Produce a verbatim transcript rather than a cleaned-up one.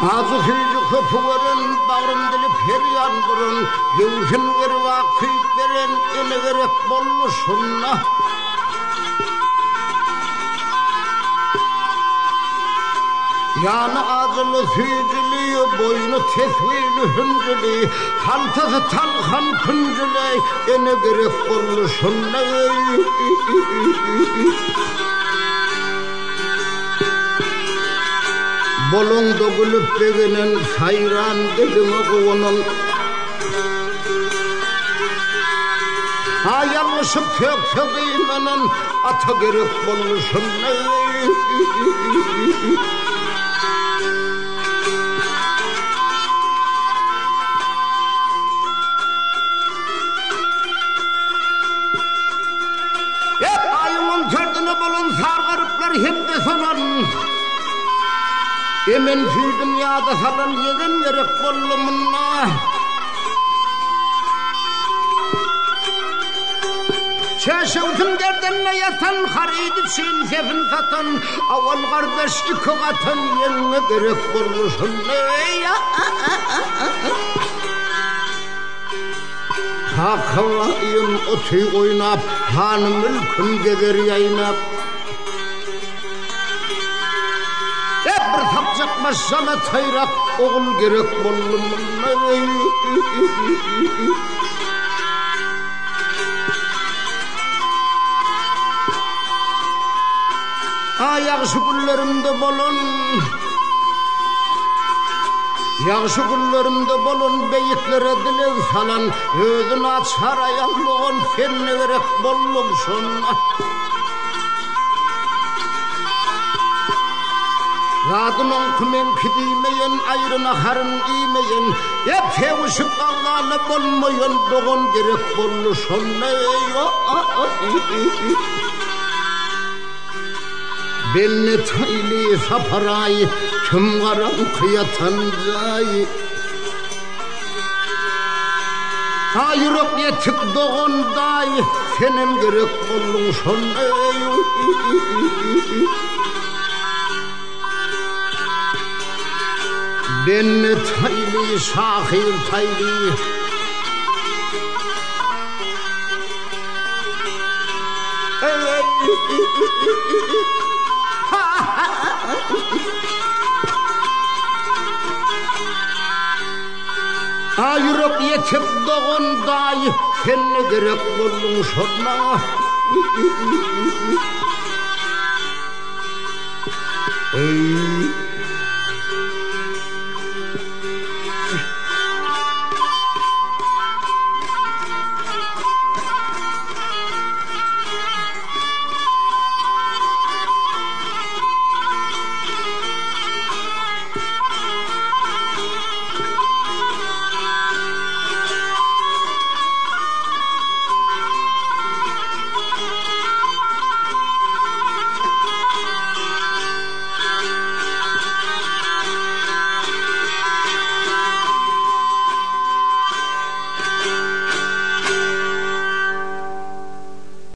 Azı hücü köpüverin, bağrım dili peryan durun, Gevşin veri vakit verin, ele gerek bollu sunna. Yanı ağzılı hücülü, boynu tesvili hüncülü, Haltası talhan küncülü, ele gerek bollu sunna. Bolun dökülüp beginin sayran dilini kuvunun Ayalmışıp köksü kıymanın ata gerek bolmuşun Hep ayımın kördünü bolun sargarıplar hem de sonan Emen fi dünyada salan yegen gerek bollumunna Çeşevtin gerdenle yatan haridi çin sefin satan Aval kardeş iki katan yenge gerek bolluşun Hakavayın otu oynap hanım ülkün gezer yaynap Sapacak maşala tayrak oğul gerek bollum Ayakşı güllerimde bolun Yakşı güllerimde bolun beyiklere dilek salan Özün açar ayallığın fenni gerek bollum şunna Radının kımen kidimeyen, ayrına harın giymeyen, hep sevişip ağlarla bolmayan, doğun gerek bolluşun ne Belli tayli saparay, tüm karan kıyatancay Ayrık yetik doğunday, senin gerek bolluşun ne Ben tayli, şahir tayli Ayrık yetip doğunday sen ne gerek buldun şuna Ey